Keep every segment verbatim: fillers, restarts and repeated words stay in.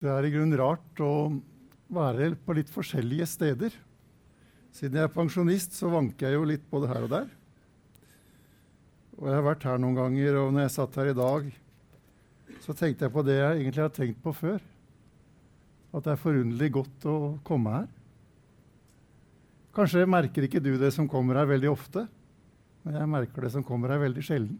Det er i grunnen rart å være på litt forskjellige steder. Siden jeg er pensjonist, så vanker jeg jo litt både her og der. Og jeg har vært her noen ganger, og når jeg satt her i dag, så tenkte jeg på det jeg egentlig har tenkt på før. At det er forunderlig godt å komme her. Kanskje merker ikke du det som kommer her veldig ofte, men jeg merker det som kommer her veldig sjelden.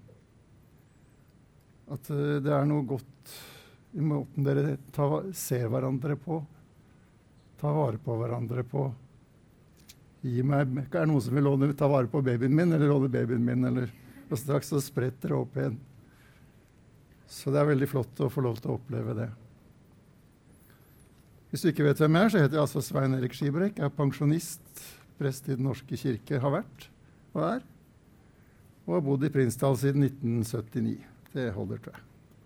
At uh, det er noe godt i måten dere tar, ser hverandre på, tar vare på hverandre på. Gi meg, er det noen som vil låne, ta vare på babyen min, eller låne babyen min, eller og straks så spretter det opp igjen. Så det er veldig flott å få lov til å oppleve det. Hvis du ikke vet hvem jeg er, så heter jeg altså Svein Erik Skibrekk. Jeg er pensjonist, prest i Den norske kirke, har vært og er, og har bodd i Prinsdal siden nitten syttini. Det holder til.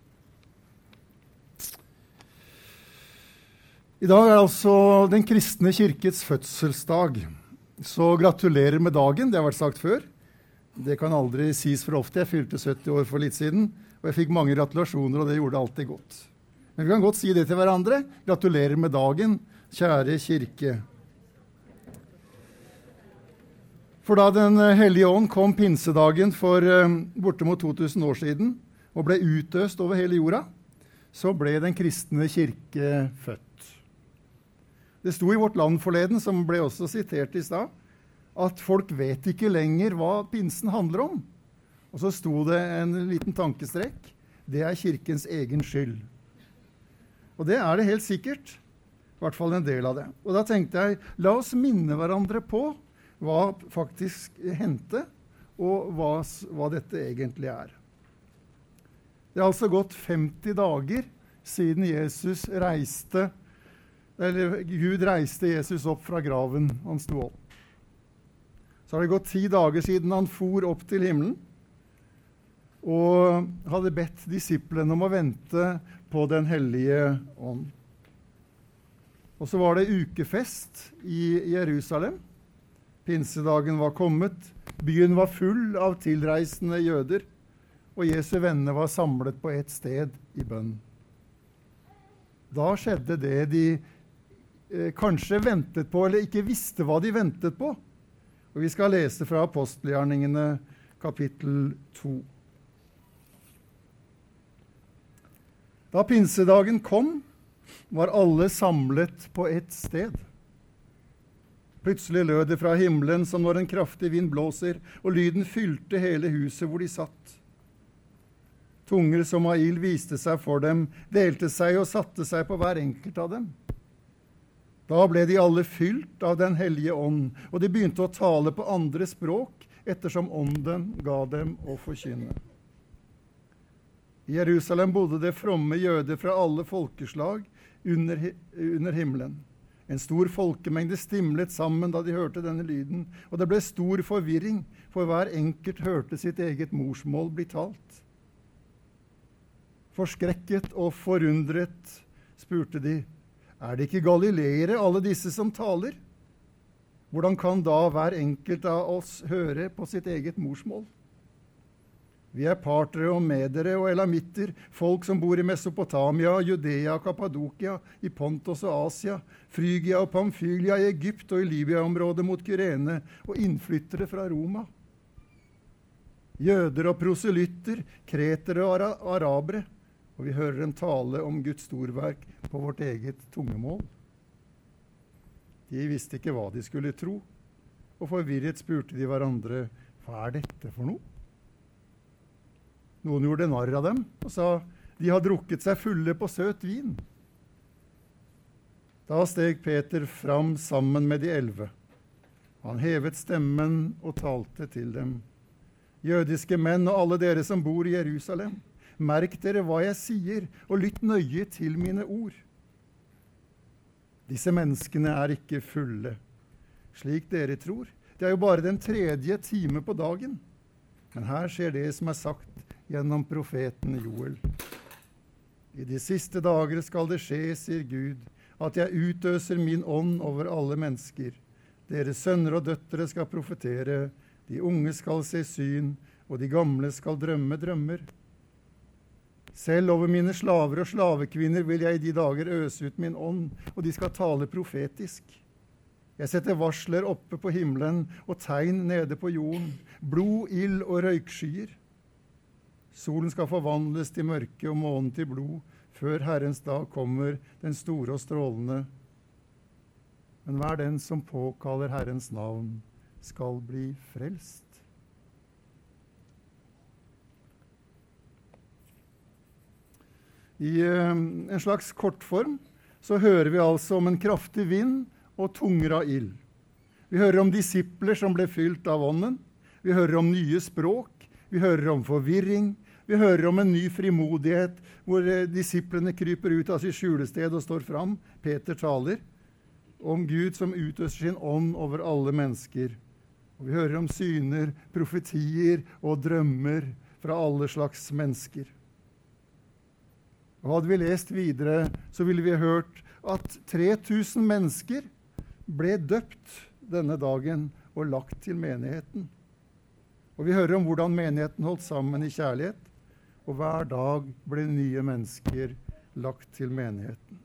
I dag er altså den kristne kirkes fødselsdag. Så gratulerer med dagen, det har vært sagt før. Det kan aldri sies for ofte. Jeg fylte sytti år for litt siden, og jeg fikk mange gratulasjoner, og det gjorde alltid godt. Men vi kan godt si det til hverandre. Gratulerer med dagen, kjære kirke. For da Den hellige ånd kom pinsedagen for um, bortimot to tusen år siden, og ble utøst over hele jorda, så ble den kristne kirke født. Det sto i Vårt Land forleden, som ble også sitert i stad, at folk vet ikke lenger hva pinsen handler om. Og så sto det en liten tankestrek. Det er kirkens egen skyld. Og det er det helt sikkert. I hvert fall en del av det. Og da tenkte jeg, la oss minne hverandre på hva faktisk hendte, og hva, hva dette egentlig er. Det er altså gått femti dager siden Jesus reiste, eller Gud reiste Jesus opp fra graven han sto opp. Så har det gått ti dager siden han for opp til himmelen, og hadde bedt disiplene om å vente på Den hellige ånd. Og så var det ukefest i Jerusalem. Pinsedagen var kommet, byen var full av tilreisende jøder, og Jesu venner var samlet på et sted i bønn. Da skjedde det de eh, kanskje ventet på, eller ikke visste hva de ventet på. Og vi skal lese fra Apostelgjerningene kapittel to. Da pinsedagen kom, var alle samlet på ett sted. Plutselig lød det fra himmelen som når en kraftig vind blåser, og lyden fylte hele huset hvor de satt. Tunger som av ild viste seg for dem, delte seg og satte seg på hver enkelt av dem. Da ble de alle fylt av Den hellige ånd, og de begynte å tale på andre språk, ettersom ånden ga dem å forkynne. I Jerusalem bodde det fromme jøder fra alle folkeslag under, under himmelen. En stor folkemengde stimlet sammen da de hørte denne lyden, og det ble stor forvirring, for hver enkelt hørte sitt eget morsmål bli talt. Forskrekket og forundret spurte de, er det ikke galileere, alle disse som taler? Hvordan kan da hver enkelt av oss høre på sitt eget morsmål? Vi er partere og medere og elamitter, folk som bor i Mesopotamia, Judea, Kappadokia, i Pontos og Asia, Frygia og Pamfylia, i Egypt og i Libya-området mot Kyrene, og innflyttere fra Roma. Jøder og proselytter, kretere og ara arabere, og vi hører dem tale om Guds storverk på vårt eget tungemål. De visste ikke hva de skulle tro, og forvirret spurte de hverandre, hva er dette for noe? Noen gjorde narr av dem og sa, de har drukket seg fulle på søt vin. Da steg Peter fram sammen med de elve. Han hevet stemmen og talte til dem. Jødiske menn og alle dere som bor i Jerusalem, merk dere hva jeg sier, og lytt nøye til mine ord. Disse menneskene er ikke fulle, slik dere tror. Det er jo bare den tredje time på dagen. Men her skjer det som er sagt gjennom profeten Joel. I de siste dager skal det skje, sier Gud, at jeg utøser min ånd over alle mennesker. Deres sønner og døtre skal profetere, de unge skal se syn, og de gamle skal drømme drømmer. Selv over mine slaver og slavekvinner vil jeg i de dager øse ut min ånd, og de skal tale profetisk. Jeg setter varsler oppe på himmelen og tegn nede på jorden, blod, ild og røykskyer. Solen skal forvandles til mørke og månen til blod, før Herrens dag kommer, den store og strålende. Men hver den som påkaller Herrens navn, skal bli frelst. I uh, en slags kortform så hører vi altså om en kraftig vind og tunger av ild. Vi hører om disipler som ble fylt av ånden. Vi hører om nye språk. Vi hører om forvirring. Vi hører om en ny frimodighet hvor uh, disiplene kryper ut av sitt skjulested og står fram. Peter taler om Gud som utøser sin ånd over alle mennesker. Og vi hører om syner, profetier og drømmer fra alle slags mennesker. Og hadde vi lest videre, så ville vi hørt at tre tusen mennesker ble døpt denne dagen og lagt til menigheten. Og vi hører om hvordan menigheten holdt sammen i kjærlighet, og hver dag ble nye mennesker lagt til menigheten.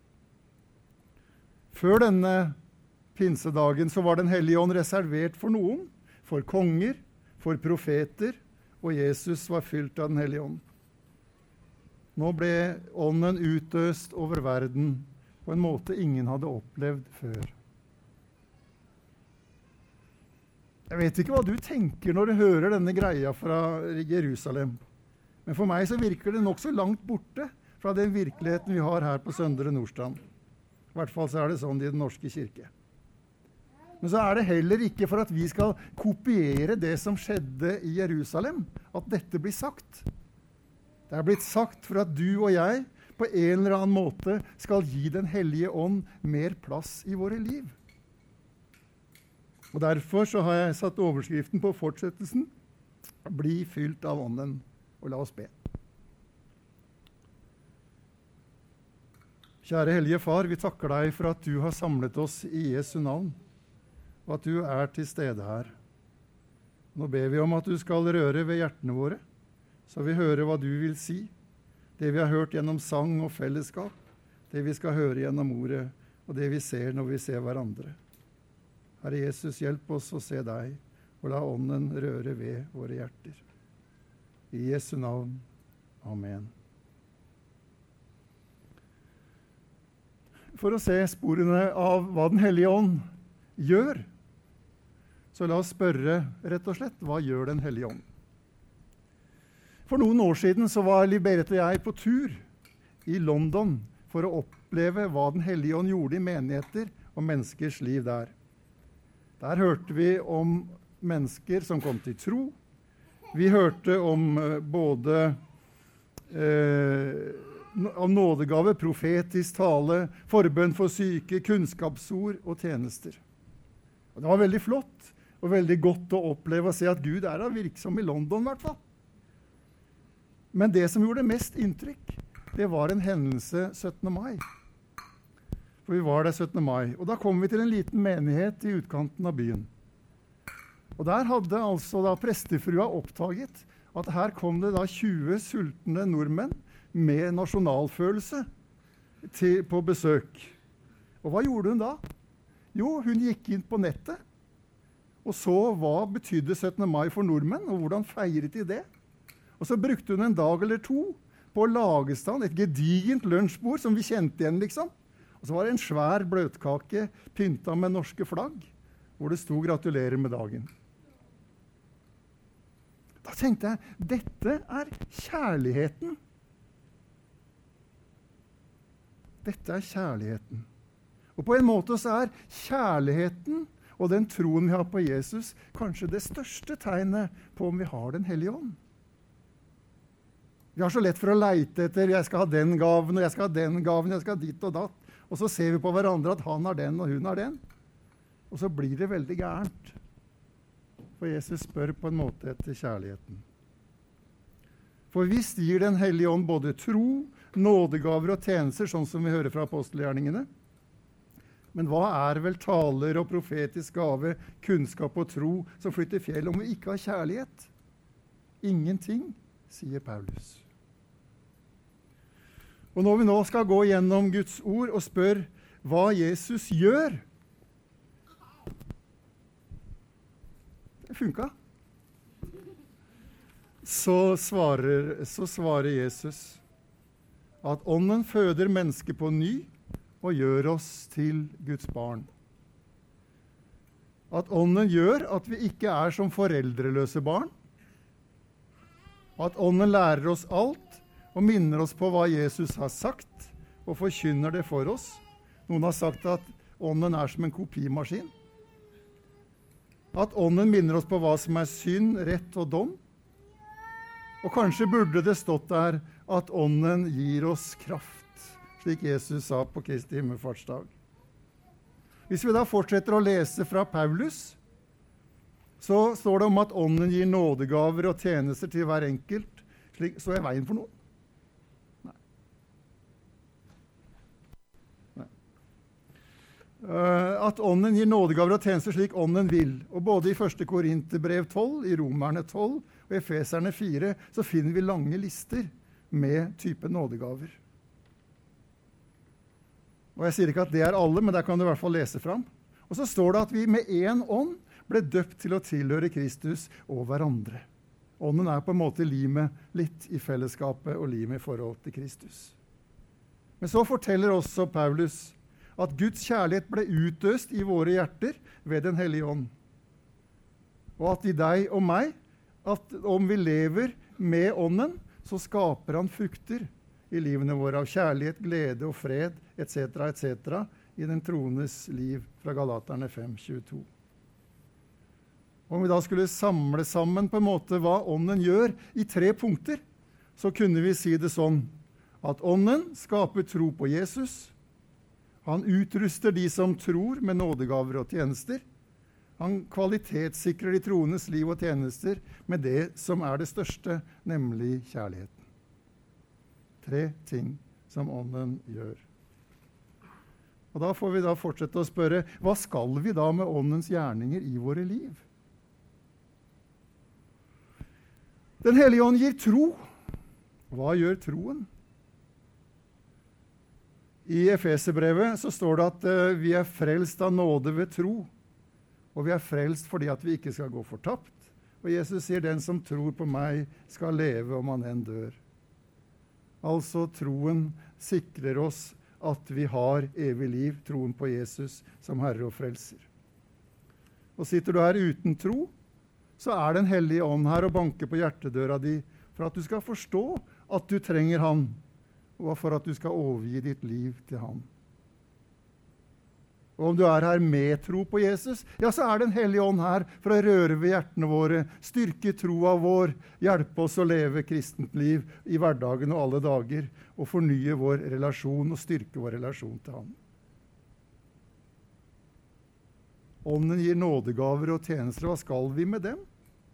Før denne pinsedagen så var Den hellige ånd reservert for noen, for konger, for profeter, og Jesus var fylt av Den hellige ånd. Nå ble ånden utøst over verden på en måte ingen hadde opplevd før. Jeg vet ikke hva du tenker når du hører denne greia fra Jerusalem, men for meg så virker det nok så langt borte fra den virkeligheten vi har her på Søndre Nordstrand. I hvert fall så er det sånn i Den norske kirke. Men så er det heller ikke for at vi skal kopiere det som skjedde i Jerusalem, at dette blir sagt. Det er blitt sagt for at du og jeg på en eller annen måte skal gi Den hellige ånd mer plass i våre liv. Og derfor så har jeg satt overskriften på fortsettelsen: Bli fylt av ånden. Og la oss be. Kjære Hellige Far, vi takker deg for at du har samlet oss i Jesu navn, og at du er til stede her. Nå ber vi om at du skal røre ved hjertene våre, så vi hører hva du vil si, det vi har hørt gjennom sang og fellesskap, det vi skal høre gjennom ordet, og det vi ser når vi ser hverandre. Herre Jesus, hjelp oss å se deg, og la ånden røre ved våre hjerter. I Jesu navn. Amen. For å se sporene av hva Den hellige ånd gjør, så la oss spørre rett og slett, hva gjør Den hellige ånd? For noen år siden så var Liberet og jeg på tur i London for å oppleve hva Den hellige ånd gjorde i menigheter og menneskers liv der. Der hørte vi om mennesker som kom til tro. Vi hørte om både eh, av nådegave, profetisk tale, forbønn for syke, kunnskapsord og tjenester. Og det var veldig flott og veldig godt å oppleve og se at Gud er da virksom i London i hvert fall. Men det som gjorde mest inntrykk, det var en hendelse syttende mai. For vi var der syttende mai, og da kom vi til en liten menighet i utkanten av byen. Og der hadde altså da prestefrua oppdaget at her kom det da tjue sultne nordmenn med nasjonalfølelse til, på besøk. Og hva gjorde hun da? Jo, hun gikk inn på nettet og så hva betydde syttende mai for nordmenn, og hvordan feiret de det. Og så brukte hun en dag eller to på å lage stand et gedigent lunsjbord som vi kjente igjen, liksom. Og så var det en svær bløtkake pynta med norske flagg, hvor det sto «Gratulerer med dagen». Da tenkte jeg, dette er kjærligheten. Dette er kjærligheten. Og på en måte så er kjærligheten og den troen vi har på Jesus kanskje det største tegnet på om vi har Den hellige ånd. Vi har så lett for å leite etter, jeg skal ha den gaven, og jeg skal ha den gaven, jeg skal ha ditt og datt. Og så ser vi på hverandre at han har den, og hun har den. Og så blir det veldig gærent. For Jesus spør på en måte etter kjærligheten. For visst gir Den hellige ånd både tro, nådegaver og tjenester, sånn som vi hører fra apostelgjerningene. Men hva er vel taler og profetisk gave, kunnskap og tro som flytter fjell om vi ikke har kjærlighet? Ingenting, sier Paulus. Og når vi nå skal gå gjennom Guds ord og spør hva Jesus gjør, det funka. Så svarer, så svarer Jesus at ånden føder mennesket på ny og gjør oss til Guds barn. At ånden gjør at vi ikke er som foreldreløse barn. At ånden lærer oss alt og minner oss på hva Jesus har sagt og forkynner det for oss. Noen har sagt at ånden er som en kopimaskin. At ånden minner oss på hva som er synd, rett og dom. Og kanskje burde det stått der at ånden gir oss kraft, slik Jesus sa på Kristi himmelfartsdag. Hvis vi da fortsetter å lese fra Paulus, så står det om at ånden gir nådegaver og tjenester til hver enkelt. Slik, så er veien for noen. Nei. Nei. Uh, at ånden gir nådegaver og tjenester slik ånden vil. Og både i første Korinterbrev tolv, i Romerne tolv og i Efeserne fire, så finner vi lange lister med type nådegaver. Og jeg sier ikke at det er alle, men der kan du i hvert fall lese fram. Og så står det at vi med én ånd ble døpt til å tilhøre Kristus og hverandre. Ånden er på en måte limet litt i fellesskapet og limet i forhold til Kristus. Men så forteller også Paulus at Guds kjærlighet ble utøst i våre hjerter ved den hellige ånd. Og at i deg og meg, at om vi lever med ånden, så skaper han frukter i livene våre av kjærlighet, glede og fred, et cetera, et cetera, i den troendes liv fra Galaterne fem tjueto. Om vi da skulle samle sammen på en måte hva ånden gjør i tre punkter, så kunne vi si det sånn at ånden skaper tro på Jesus. Han utruster de som tror med nådegaver og tjenester. Han kvalitetssikrer de troendes liv og tjenester med det som er det største, nemlig kjærligheten. Tre ting som ånden gjør. Og da får vi da fortsette å spørre, hva skal vi da med åndens gjerninger i våre liv? Den hellige ånd gir tro. Hva gjør troen? I Efeserbrevet så står det at uh, vi er frelst av nåde ved tro. Og vi er frelst fordi at vi ikke skal gå fortapt. Og Jesus sier, den som tror på meg skal leve om han enn dør. Altså troen sikrer oss at vi har evig liv, troen på Jesus som Herre og Frelser. Og sitter du her uten tro, så er den hellige ånd her og banker på hjertedøra di for at du skal forstå at du trenger han, og for at du skal overgi ditt liv til han. Og om du er her med tro på Jesus, ja, så er den hellige ånd her for å røre ved hjertene våre, styrke troa vår, hjelpe oss å leve kristent liv i hverdagen og alle dager, og fornye vår relasjon og styrke vår relasjon til han. Ånden gir nådegaver og tjenester. Hva skal vi med dem?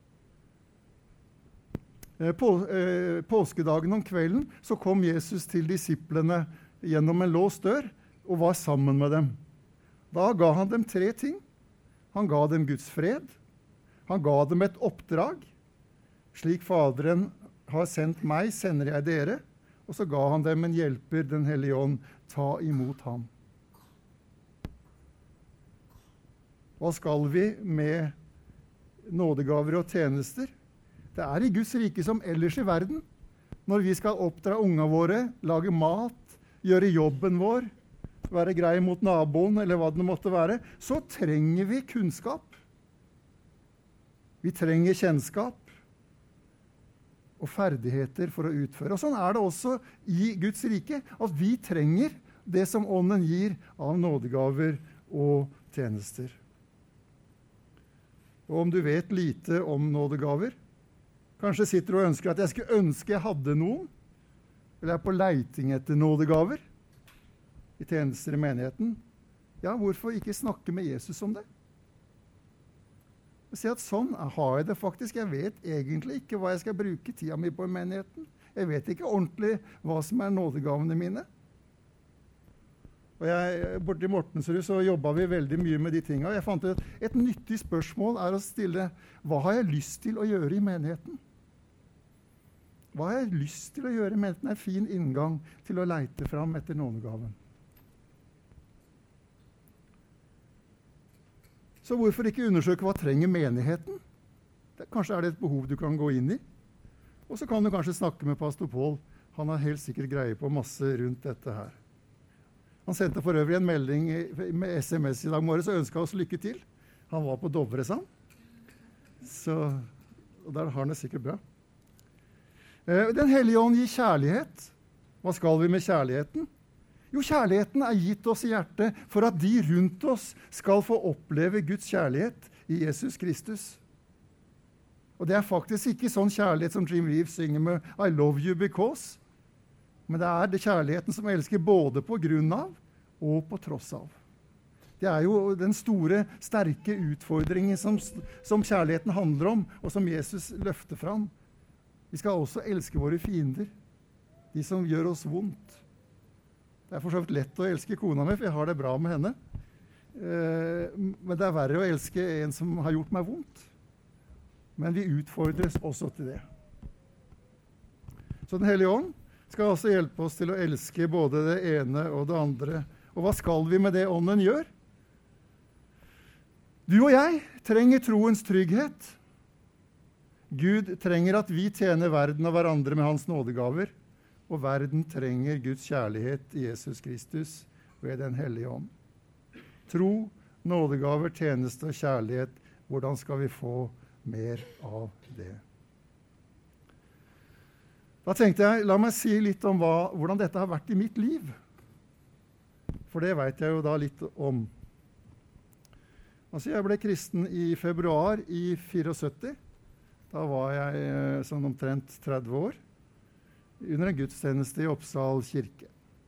På, eh, påskedagen om kvelden så kom Jesus til disiplene gjennom en låst dør og var sammen med dem. Da ga han dem tre ting. Han ga dem Guds fred. Han ga dem et oppdrag. Slik Faderen har sendt meg, sender jeg dere. Og så ga han dem en hjelper, den hellige ånd. Ta imot ham. Hva skal vi med nådegaver og tjenester? Det er i Guds rike som ellers i verden. Når vi skal oppdra unga våre, lage mat, gjøre jobben vår, være grei mot naboen, eller hva det måtte være, så trenger vi kunnskap. Vi trenger kjennskap og ferdigheter for å utføre. Og sånn er det også i Guds rike, at vi trenger det som ånden gir av nådegaver og tjenester. Og om du vet lite om nådegaver, kanskje sitter du og ønsker at jeg skulle ønske jeg hadde noen, eller er på leiting etter nådegaver, i tjenester i menigheten, ja, hvorfor ikke snakke med Jesus om det? Og si at sånn har jeg det faktisk. Jeg vet egentlig ikke hva jeg skal bruke tida mi på i menigheten. Jeg vet ikke ordentlig hva som er nådegavene mine. Og jeg, borte i Mortensrud så jobbet vi veldig mye med de tingene. Jeg fant ut at et nyttig spørsmål er å stille, hva har jeg lyst til å gjøre i menigheten? Hva har jeg lyst til å gjøre med en fin inngang til å leite fram etter nådegaven? Så hvorfor ikke undersøke hva trenger menigheten? Det, kanskje er det et behov du kan gå inn i. Og så kan du kanskje snakke med pastor Paul. Han har helt sikkert greie på masse rundt dette her. Han sendte for øvrig en melding med S M S i dag morges og ønsket oss lykke til. Han var på Dovre, sa han. Så og der har han det sikkert bra. Den hellige ånd gir kjærlighet. Hva skal vi med kjærligheten? Jo, kjærligheten er gitt oss i hjertet for at de rundt oss skal få oppleve Guds kjærlighet i Jesus Kristus. Og det er faktisk ikke sånn kjærlighet som Jim Reeves synger med I love you because, men det er det kjærligheten som elsker både på grunn av og på tross av. Det er jo den store, sterke utfordringen som, som kjærligheten handler om, og som Jesus løfter fram. Vi skal også elske våre fiender, de som gjør oss vondt. Det er for så vidt lett å elske kona mi, for jeg har det bra med henne. Eh, men det er verre å elske en som har gjort meg vondt. Men vi utfordres også til det. Så Den hellige ånd skal også hjelpe oss til å elske både det ene og det andre. Og hva skal vi med det ånden gjør? Du og jeg trenger troens trygghet. Gud trenger at vi tjener verden og hverandre med hans nådegaver. Og verden trenger Guds kjærlighet i Jesus Kristus ved Den hellige ånd. Tro, nådegaver, tjeneste og kjærlighet. Hvordan skal vi få mer av det? Da tenkte jeg, la meg si litt om hva, hvordan dette har vært i mitt liv. For det vet jeg jo da litt om. Altså, jeg ble kristen i februar i syttifire. Da var jeg sånn omtrent tretti år. Under en gudstjeneste i Oppsal kirke.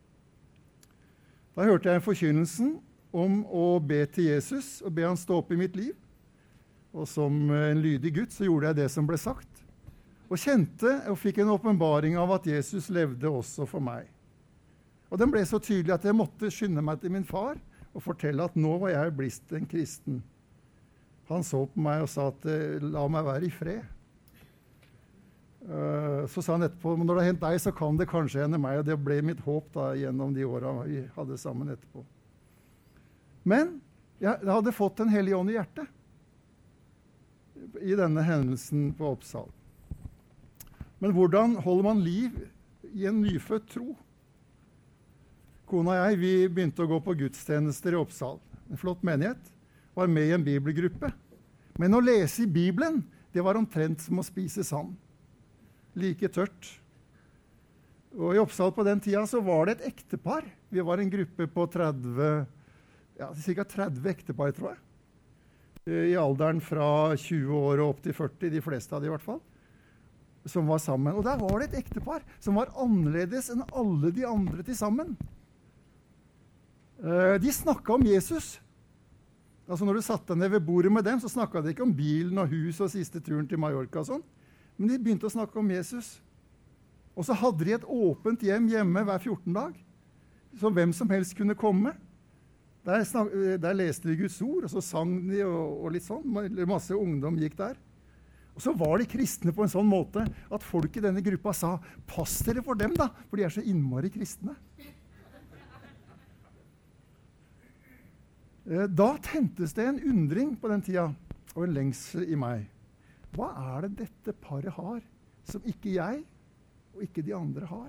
Da hørte jeg forkynnelsen om å be til Jesus og be han stå opp i mitt liv. Og som en lydig Gud så gjorde jeg det som ble sagt. Og kjente og fikk en åpenbaring av at Jesus levde også for meg. Og den ble så tydelig at jeg måtte skynde meg til min far og fortelle at nå var jeg blitt en kristen. Han så på meg og sa at la meg være i fred. Uh, så sa han etterpå, men når det har hendt deg, så kan det kanskje hende meg, og det ble mitt håp da, gjennom de årene vi hadde sammen etterpå. Men jeg, jeg hadde fått Den hellige ånd i hjertet i denne hendelsen på Oppsal. Men hvordan holder man liv i en nyfødt tro? Kona og jeg, vi begynte å gå på gudstjenester i Oppsal. En flott menighet. Var med i en bibelgruppe. Men å lese i Bibelen, det var omtrent som å spise sand. Like tørt. Og i Oppsal på den tida så var det et ektepar. Vi var en gruppe på tretti, ja, ca. tretti ektepar, tror jeg. I alderen fra tjue år og opp til førti, de fleste av de i hvert fall, som var sammen. Og der var det et ektepar som var annerledes enn alle de andre til sammen. De snakket om Jesus. Altså når du satt deg ned ved bordet med dem, så snakket de ikke om bilen og hus og siste turen til Mallorca og sånn. Men de begynte å snakke om Jesus. Og så hadde de et åpent hjem hjemme hver fjorten dag, så hvem som helst kunne komme. Der, snak, der leste de Guds ord, og så sang de og, og litt sånn. Masse ungdom gikk der. Og så var de kristne på en sånn måte at folk i denne gruppa sa, pass dere for dem da, for de er så innmari kristne. Da tentes det en undring på den tida, og en lengsel i meg. Hva er det dette paret har, som ikke jeg og ikke de andre har?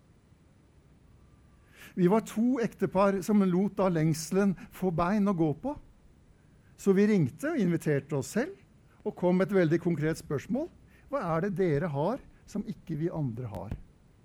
Vi var to ektepar som lot da lengselen få bein å gå på. Så vi ringte og inviterte oss selv, og kom med et veldig konkret spørsmål. Hva er det dere har, som ikke vi andre har?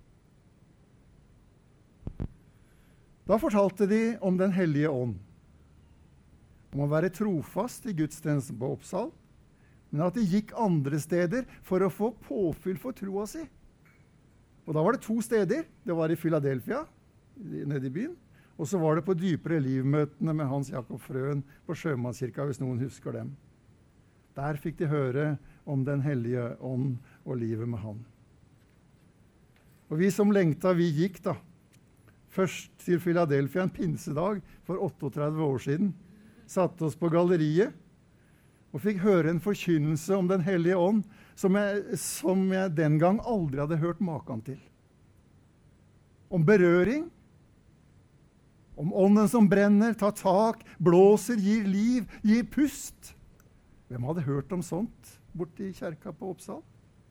Da fortalte de om Den hellige ånd. Om å være trofast i gudstjenesten på Oppsal, men at de gikk andre steder for å få påfyll for troa si. Og da var det to steder. Det var i Philadelphia, nede i byen, og så var det på dypere livmøtene med Hans Jakob Frøen på Sjømannskirka, hvis noen husker dem. Der fikk de høre om Den hellige ånd og livet med han. Og vi som lengta, vi gikk da. Først til Philadelphia en pinsedag for trettioåtte år siden. Satte oss på galleriet og fikk høre en forkynnelse om Den hellige ånd som jeg, som jeg den gang aldri hadde hørt maken til. Om berøring, om ånden som brenner, tar tak, blåser, gir liv, gir pust. Hvem hadde hørt om sånt borte i kjerka på Oppsal?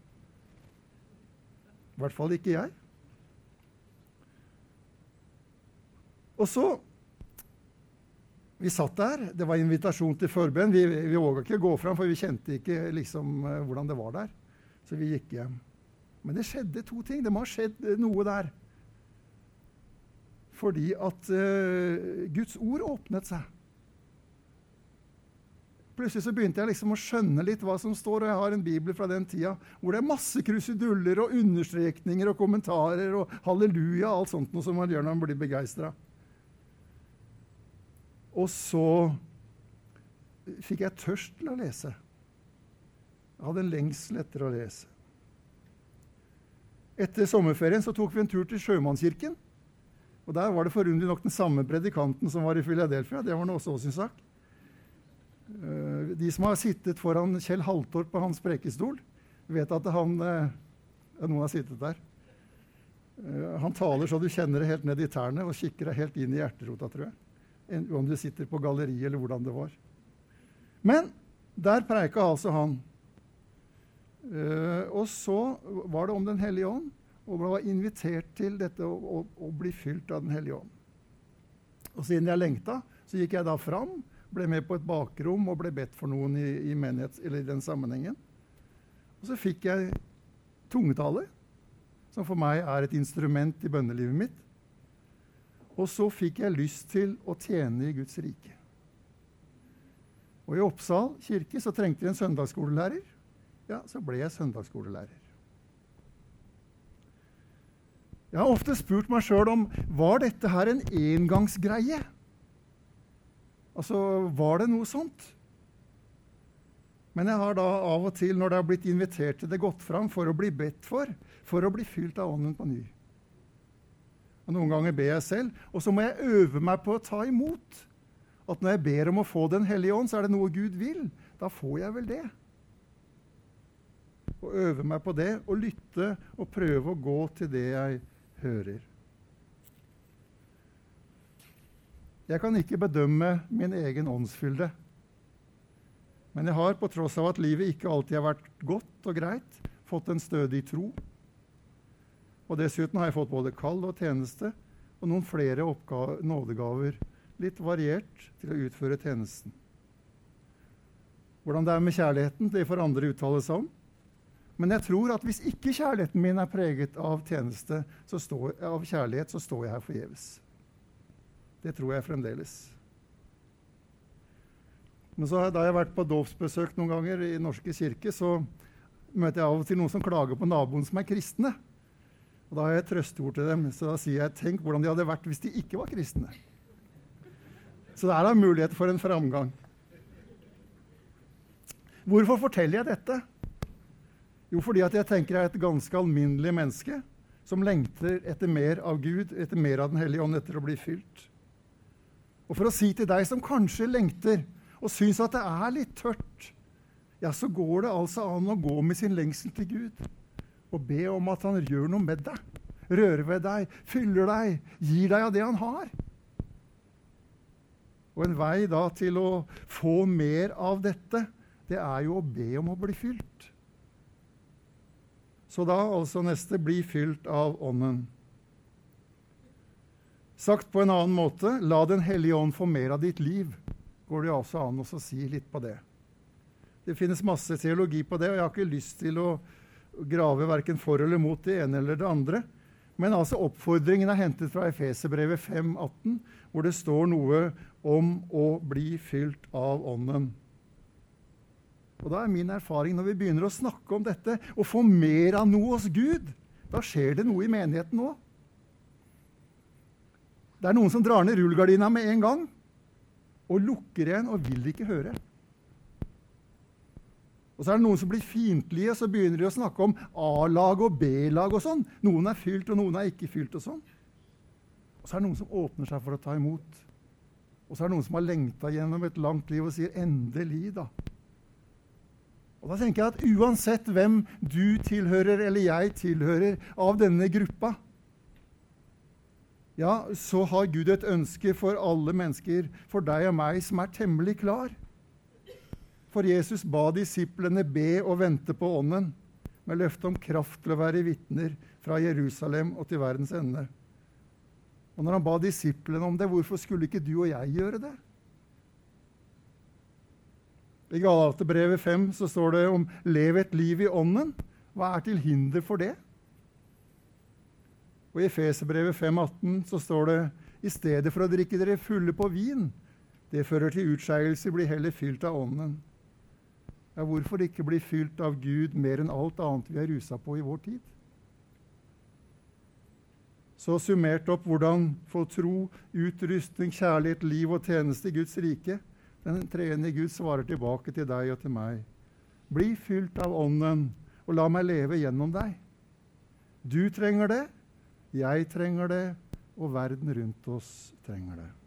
I hvert fall ikke jeg. Og så, vi satt der, det var invitasjon til forbønn. Vi, vi våget ikke gå fram, for vi kjente ikke liksom hvordan det var der. Så vi gikk hjem. Men det skjedde to ting. Det må ha skjedd noe der. Fordi at uh, Guds ord åpnet seg. Plutselig så begynte jeg liksom å skjønne litt hva som står, og jeg har en bibel fra den tida, hvor det er masse kruseduller og understrekninger og kommentarer og halleluja, alt sånt noe som man gjør når man blir begeistret. Og så fikk jeg tørst til å lese. Jeg hadde en lengsel etter å lese. Etter sommerferien så tok vi en tur til Sjømannskirken, og der var det forunderlig nok den samme predikanten som var i Philadelphia. Det var noe også sin sak. De som har sittet foran Kjell Haltorp på hans prekestol, vet at han, noen har sittet der. Han taler så du kjenner det helt ned i tærne og kikker deg helt inn i hjerterota, tror jeg. Om du sitter på galleri eller hvordan det var. Men der preika altså han. Og så var det om Den hellige ånd, og ble invitert til dette å, å, å bli fylt av Den hellige ånd. Og siden jeg lengta, så gikk jeg da fram, ble med på et bakrom og ble bedt for noen i, i menighet, eller i den sammenhengen. Og så fikk jeg tungetale, som for meg er et instrument i bønnelivet mitt. Og så fikk jeg lyst til å tjene i Guds rike. Og i Oppsal kirke så trengte vi en søndagsskolelærer. Ja, så ble jeg søndagsskolelærer. Jeg har ofte spurt meg selv om, var dette her en engangsgreie? Altså, var det noe sånt? Men jeg har da av og til, når det har blitt invitert til det, gått fram for å bli bedt for, for å bli fylt av ånden på ny. Og noen ganger ber jeg selv, og så må jeg øve meg på å ta imot. At når jeg ber om å få Den hellige ånd, så er det noe Gud vil. Da får jeg vel det. Og øve meg på det, og lytte, og prøve å gå til det jeg hører. Jeg kan ikke bedømme min egen åndsfylde. Men jeg har, på tross av at livet ikke alltid har vært godt og greit, fått en stødig tro. Og dessuten har jeg fått både kall og tjeneste, og noen flere oppgaver, nådegaver, litt variert til å utføre tjenesten. Hvordan det er med kjærligheten, det får andre uttale seg om. Men jeg tror at hvis ikke kjærligheten min er preget av tjeneste, så står, av kjærlighet, så står jeg her forgjeves. Det tror jeg fremdeles. Men så, da jeg har vært på dåpsbesøk noen ganger i Norske kirke, så møter jeg av og til noen som klager på naboen som er kristne. Og da har jeg trøsteord til dem, så da sier jeg, tenk hvordan de hadde vært hvis de ikke var kristne. Så det er da mulighet for en framgang. Hvorfor forteller jeg dette? Jo, fordi at jeg tenker jeg er et ganske alminnelig menneske, som lengter etter mer av Gud, etter mer av Den hellige ånd, etter å bli fylt. Og for å si til deg som kanskje lengter, og synes at det er litt tørt, ja, så går det altså an å gå med sin lengsel til Gud, og be om at han gjør noe med deg, rører ved deg, fyller deg, gir deg av det han har. Og en vei da til å få mer av dette, det er jo å be om å bli fylt. Så da altså neste, bli fylt av ånden. Sagt på en annen måte, la Den hellige ånd få mer av ditt liv, går det også an å si litt på det. Det finnes masse teologi på det, og jeg har ikke lyst til å grave hverken for eller mot det ene eller det andre. Men altså oppfordringen er hentet fra Efeserbrevet fem atten, hvor det står noe om å bli fylt av ånden. Og da er min erfaring, når vi begynner å snakke om dette, og få mer av noe hos Gud, da skjer det noe i menigheten også. Det er noen som drar ned rullegardina med en gang, og lukker igjen og vil ikke høre. Og så er det noen som blir fiendtlige, så begynner de å snakke om A-lag og B-lag og sånn. Noen er fylt, og noen er ikke fylt og sånn. Og så er det noen som åpner seg for å ta imot. Og så er det noen som har lengtet gjennom et langt liv og sier, endelig da. Og da tenker jeg at uansett hvem du tilhører, eller jeg tilhører, av denne gruppa, ja, så har Gud et ønske for alle mennesker, for deg og meg, som er temmelig klar. For Jesus ba disiplene be og vente på ånden, med løfte om kraft til å være vitner fra Jerusalem og til verdens ende. Og når han ba disiplene om det, hvorfor skulle ikke du og jeg gjøre det? I Galaterbrevet fem så står det om lev et liv i ånden. Hva er til hinder for det? Og i Efeserbrevet fem atten så står det, i stedet for å drikke dere fulle på vin, det fører til utskeielse, blir heller fylt av ånden. Ja, hvorfor ikke bli fylt av Gud mer enn alt annet vi har ruset på i vår tid? Så summert opp hvordan få tro, utrustning, kjærlighet, liv og tjeneste i Guds rike. Den treenige Gud svarer tilbake til deg og til meg. Bli fylt av ånden, og la meg leve gjennom deg. Du trenger det, jeg trenger det, og verden rundt oss trenger det.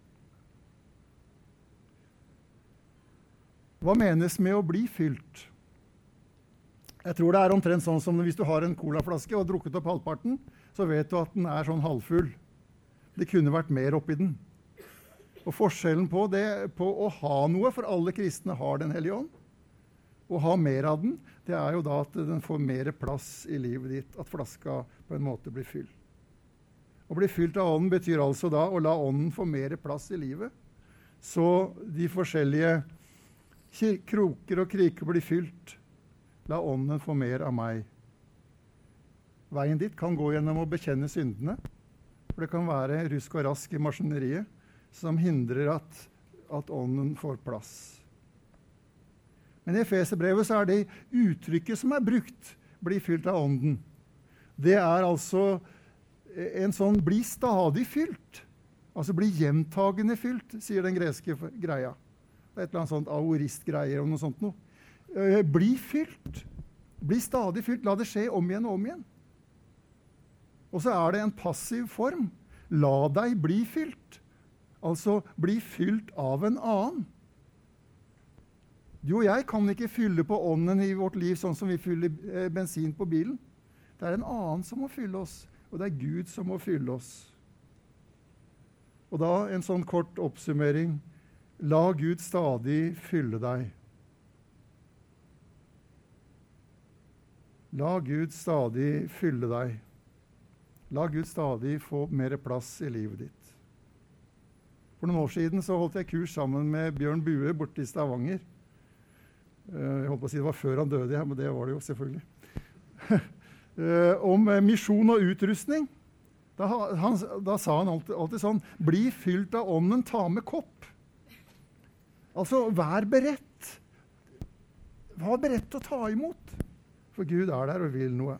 Hva menes med å bli fylt? Jeg tror det er omtrent sånn som hvis du har en colaflaske og har drukket opp halvparten, så vet du at den er sånn halvfull. Det kunne vært mer oppi den. Og forskjellen på det, på å ha noe, for alle kristne har Den hellige ånd, og ha mer av den, det er jo da at den får mer plass i livet ditt, at flaska på en måte blir fylt. Å bli fylt av ånden betyr altså da å la ånden få mer plass i livet, så de forskjellige kroker og kriker blir fylt. La ånden få mer av meg. Veien ditt kan gå gjennom å bekjenne syndene, for det kan være rusk og rask i maskineriet som hindrer at, at ånden får plass. Men i Efeserbrevet så er det uttrykket som er brukt, bli fylt av ånden. Det er altså en sånn bli stadig fylt. Altså bli gjentagende fylt, sier den greske greia. Det er et eller annet sånt aoristgreier og noe sånt noe. Bli fylt. Bli stadig fylt. La det skje om igjen og om igjen. Og så er det en passiv form. La deg bli fylt. Altså bli fylt av en annen. Du og jeg kan ikke fylle på ånden i vårt liv sånn som vi fyller bensin på bilen. Det er en annen som må fylle oss, og det er Gud som må fylle oss. Og da en sånn kort oppsummering. La Gud stadig fylle deg. La Gud stadig fylle deg. La Gud stadig få mer plass i livet ditt. For noen år siden så holdt jeg kurs sammen med Bjørn Bue borte i Stavanger. Jeg holdt på å si det var før han døde, ja, men det var det jo selvfølgelig. Om misjon og utrustning. Da, han, da sa han alltid, alltid sånn, bli fylt av ånden, ta med kopp. Altså, vær beredt. Vær beredt til å ta imot. For Gud er der og vil noe.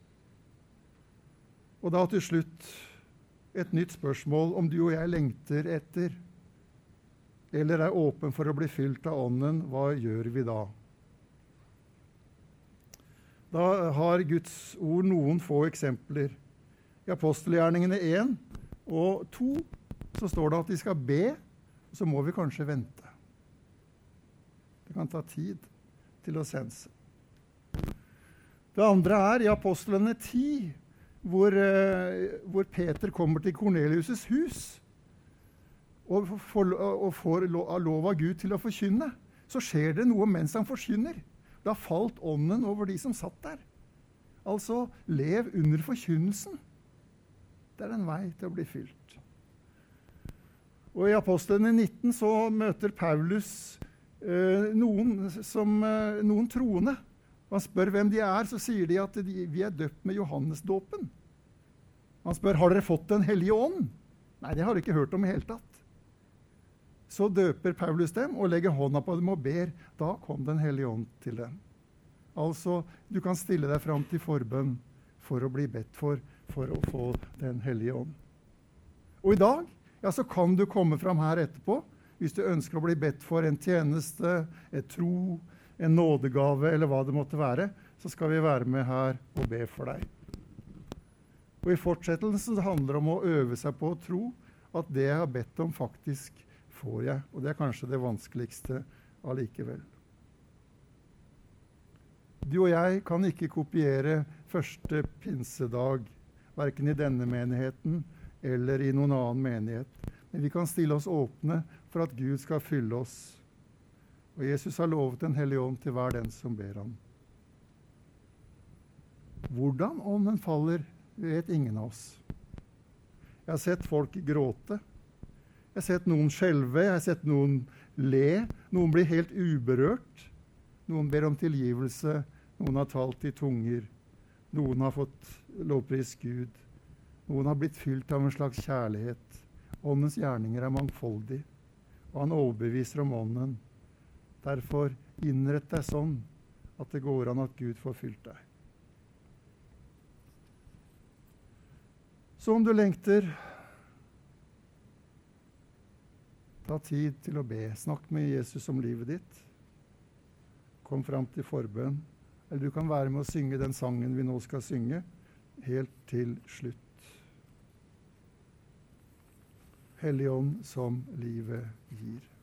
Og da til slutt et nytt spørsmål om du og jeg lengter etter, eller er åpen for å bli fylt av ånden, hva gjør vi da? Da har Guds ord noen få eksempler. I apostelgjerningene én og to så står det at de skal be, og så må vi kanskje vente. Det kan ta tid til å sense. Det andre er i apostlene ti, hvor, eh, hvor Peter kommer til Kornelius' hus og får, og får lov, lov av Gud til å forkynne. Så skjer det noe mens han forkynner. Da falt ånden over de som satt der. Altså, lev under forkynnelsen. Det er en vei til å bli fylt. Og i apostlene nitten så møter Paulus eh, noen, som, eh, noen troende. Han spør hvem de er, så sier de at de, vi er døpt med Johannesdåpen. Han spør, har dere fått Den hellige ånd? Nei, det har de ikke hørt om i hele tatt. Så døper Paulus dem og legger hånda på dem og ber. Da kom Den hellige ånd til dem. Altså, du kan stille deg fram til forbønn for å bli bedt for, for å få Den hellige ånd. Og i dag, ja, så kan du komme fram her etterpå, hvis du ønsker å bli bedt for en tjeneste, et tro, en nådegave, eller hva det måtte være, så skal vi være med her og be for deg. Og i fortsettelsen så handler det om å øve seg på å tro at det jeg har bedt om faktisk får jeg, og det er kanskje det vanskeligste allikevel. Du og jeg kan ikke kopiere første pinsedag, hverken i denne menigheten eller i noen annen menighet. Men vi kan stille oss åpne for at Gud skal fylle oss. Og Jesus har lovet en hellig ånd til hver den som ber ham. Hvordan ånden faller, vet ingen av oss. Jeg har sett folk gråte. Jeg har sett noen skjelve, jeg har sett noen le. Noen blir helt uberørt. Noen ber om tilgivelse. Noen har talt i tunger. Noen har fått lovpris Gud. Noen har blitt fylt av en slags kjærlighet. Åndens gjerninger er mangfoldig, og han overbeviser om ånden. Derfor innrett deg sånn at det går an at Gud får fylt deg. Så om du lengter, ta tid til å be. Snakk med Jesus om livet ditt. Kom fram til forbønn. Eller du kan være med å synge den sangen vi nå skal synge, helt til slutt. Hellig ånd som livet gir.